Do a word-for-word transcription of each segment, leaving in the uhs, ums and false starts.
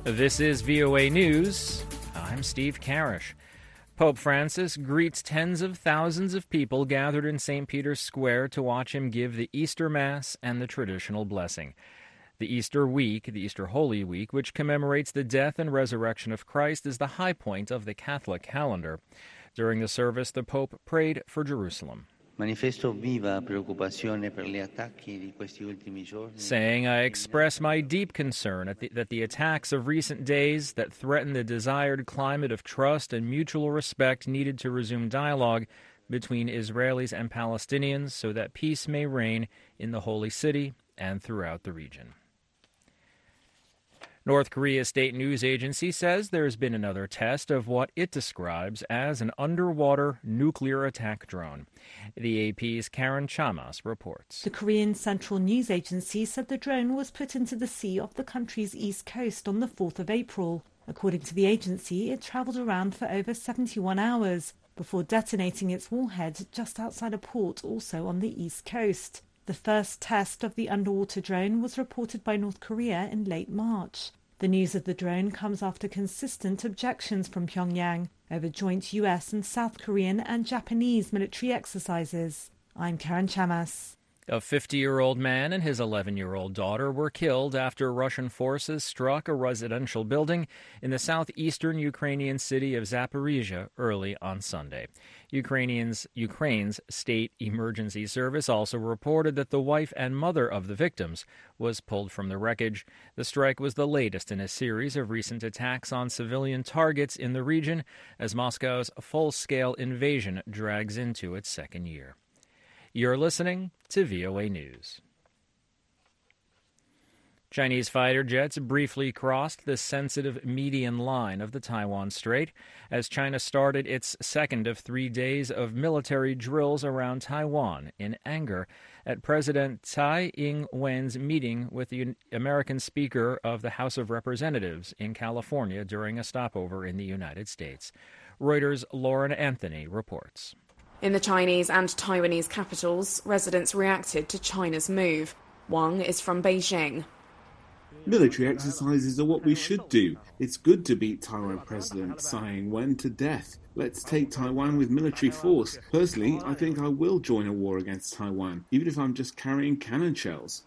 This is V O A News. I'm Steve Karish. Pope Francis greets tens of thousands of people gathered in Saint Peter's Square to watch him give the Easter Mass and the traditional blessing. The Easter week, the Easter Holy Week, which commemorates the death and resurrection of Christ, is the high point of the Catholic calendar. During the service, the Pope prayed for Jerusalem, saying, "I express my deep concern at the, that the attacks of recent days that threaten the desired climate of trust and mutual respect needed to resume dialogue between Israelis and Palestinians so that peace may reign in the Holy City and throughout the region." North Korea's state news agency says there has been another test of what it describes as an underwater nuclear attack drone. The A P's Karen Chamas reports. The Korean Central News Agency said the drone was put into the sea off the country's east coast on the fourth of April. According to the agency, it travelled around for over seventy-one hours before detonating its warhead just outside a port also on the east coast. The first test of the underwater drone was reported by North Korea in late March. The news of the drone comes after consistent objections from Pyongyang over joint U S and South Korean and Japanese military exercises. I'm Karen Chamas. A fifty-year-old man and his eleven-year-old daughter were killed after Russian forces struck a residential building in the southeastern Ukrainian city of Zaporizhia early on Sunday. Ukrainians, Ukraine's state emergency service also reported that the wife and mother of the victims was pulled from the wreckage. The strike was the latest in a series of recent attacks on civilian targets in the region as Moscow's full-scale invasion drags into its second year. You're listening to V O A News. Chinese fighter jets briefly crossed the sensitive median line of the Taiwan Strait as China started its second of three days of military drills around Taiwan in anger at President Tsai Ing-wen's meeting with the American Speaker of the House of Representatives in California during a stopover in the United States. Reuters' Lauren Anthony reports. In the Chinese and Taiwanese capitals, residents reacted to China's move. Wang is from Beijing. Military exercises are what we should do. It's good to beat Taiwan President Tsai Ing-wen to death. Let's take Taiwan with military force. Personally, I think I will join a war against Taiwan, even if I'm just carrying cannon shells.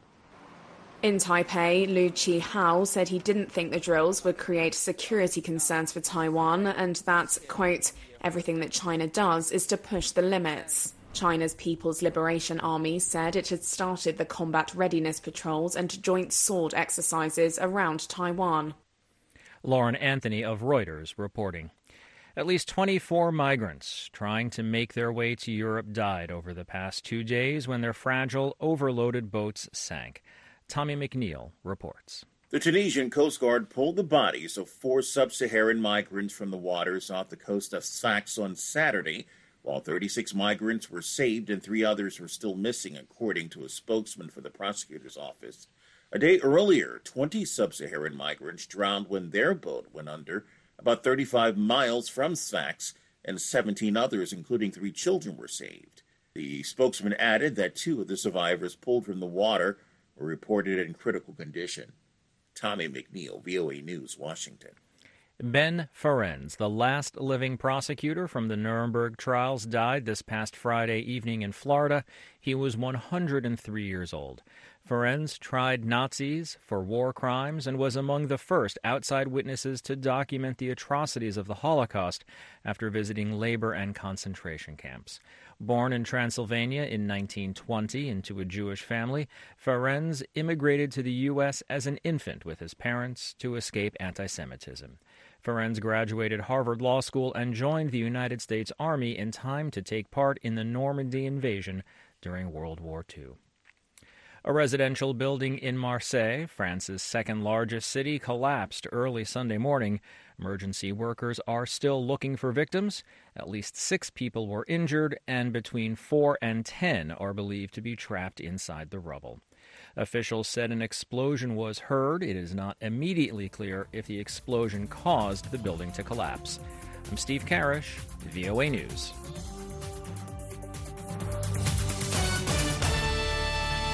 In Taipei, Liu Qihao said he didn't think the drills would create security concerns for Taiwan and that, quote, everything that China does is to push the limits. China's People's Liberation Army said it had started the combat readiness patrols and joint sword exercises around Taiwan. Lauren Anthony of Reuters reporting. At least twenty-four migrants trying to make their way to Europe died over the past two days when their fragile, overloaded boats sank. Tommy McNeil reports. The Tunisian Coast Guard pulled the bodies of four sub-Saharan migrants from the waters off the coast of Sfax on Saturday, while thirty-six migrants were saved and three others were still missing, according to a spokesman for the prosecutor's office. A day earlier, twenty sub-Saharan migrants drowned when their boat went under about thirty-five miles from Sfax, and seventeen others, including three children, were saved. The spokesman added that two of the survivors pulled from the water were reported in critical condition. Tommy McNeil, V O A News, Washington. Ben Ferenz, the last living prosecutor from the Nuremberg trials, died this past Friday evening in Florida. He was one hundred three years old. Ferenz tried Nazis for war crimes and was among the first outside witnesses to document the atrocities of the Holocaust after visiting labor and concentration camps. Born in Transylvania in nineteen twenty into a Jewish family, Ferenz immigrated to the U S as an infant with his parents to escape anti-Semitism. Ferenz graduated Harvard Law School and joined the United States Army in time to take part in the Normandy invasion during World War Two. A residential building in Marseille, France's second-largest city, collapsed early Sunday morning. Emergency workers are still looking for victims. At least six people were injured, and between four and ten are believed to be trapped inside the rubble. Officials said an explosion was heard. It is not immediately clear if the explosion caused the building to collapse. I'm Steve Karish, V O A News.